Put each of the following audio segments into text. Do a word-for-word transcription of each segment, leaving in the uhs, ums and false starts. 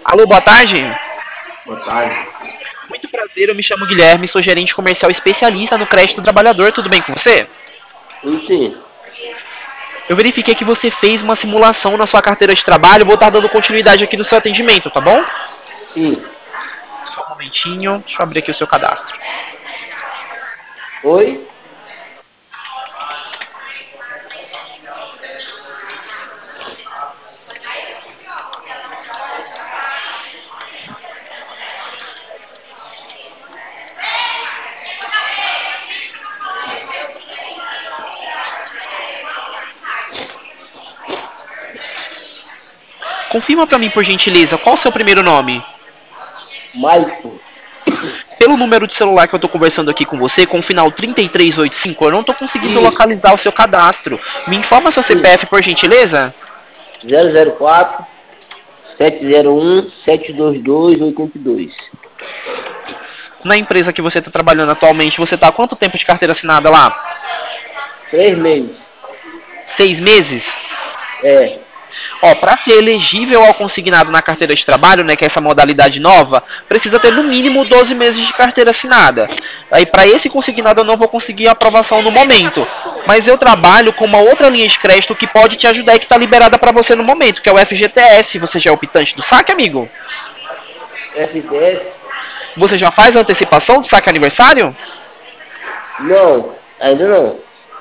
Alô, boa tarde. Boa tarde. Muito prazer, eu me chamo Guilherme, sou gerente comercial especialista no crédito do trabalhador, tudo bem com você? Sim, sim. Eu verifiquei que você fez uma simulação na sua carteira de trabalho, vou estar dando continuidade aqui no seu atendimento, tá bom? Sim. Só um momentinho, deixa eu abrir aqui o seu cadastro. Oi? Confirma pra mim, por gentileza, qual o seu primeiro nome? Maicon. Pelo número de celular que eu tô conversando aqui com você, com o final trinta e três oitenta e cinco, eu não tô conseguindo Isso. localizar o seu cadastro. Me informa seu Sim. C P F, por gentileza? zero zero quatro, sete zero um, sete dois dois, oito dois. Na empresa que você está trabalhando atualmente, você está há quanto tempo de carteira assinada lá? Três meses. Seis meses? É. Ó, para ser elegível ao consignado na carteira de trabalho, né, que é essa modalidade nova, precisa ter no mínimo doze meses de carteira assinada. Aí para esse consignado eu não vou conseguir aprovação no momento, mas eu trabalho com uma outra linha de crédito que pode te ajudar e que está liberada para você no momento, que é o F G T S. Você já é optante do saque, amigo? F T S? Você já faz a antecipação do saque aniversário? Não, ainda não.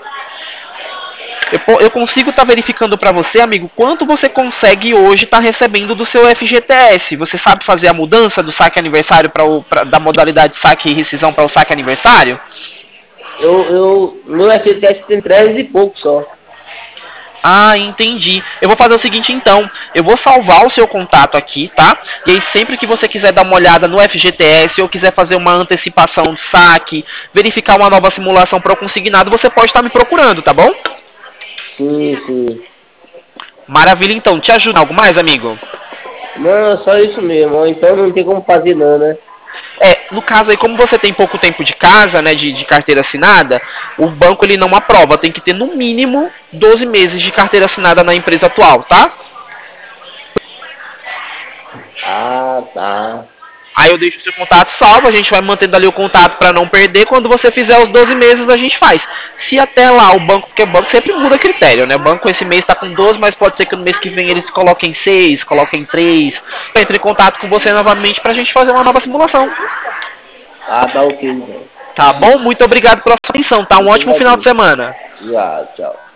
Eu, eu consigo estar tá verificando para você, amigo, quanto você consegue hoje estar tá recebendo do seu F G T S. Você sabe fazer a mudança do saque aniversário para o pra, da modalidade saque e rescisão para o saque aniversário? Eu, eu, meu F T S tem treze e pouco só. Ah, entendi. Eu vou fazer o seguinte então, eu vou salvar o seu contato aqui, tá? E aí sempre que você quiser dar uma olhada no F G T S ou quiser fazer uma antecipação de saque, verificar uma nova simulação para o consignado, você pode estar tá me procurando, tá bom? Sim, sim. Maravilha, então. Te ajuda algo mais, amigo? Não, só isso mesmo. Então não tem como fazer não, né? É, no caso aí, como você tem pouco tempo de casa, né, de, de carteira assinada, o banco ele não aprova. Tem que ter no mínimo doze meses de carteira assinada na empresa atual, tá? Ah, tá. Aí eu deixo o seu contato salvo, a gente vai mantendo ali o contato para não perder. Quando você fizer os doze meses, a gente faz. Se até lá o banco, porque o banco sempre muda critério, né? O banco esse mês está com doze, mas pode ser que no mês que vem eles coloquem seis, coloquem três. Entre em contato com você novamente para a gente fazer uma nova simulação. Ah, tá ok então. Tá bom? Muito obrigado pela sua atenção, tá? Um Muito ótimo final de obrigado. semana. Já, tchau.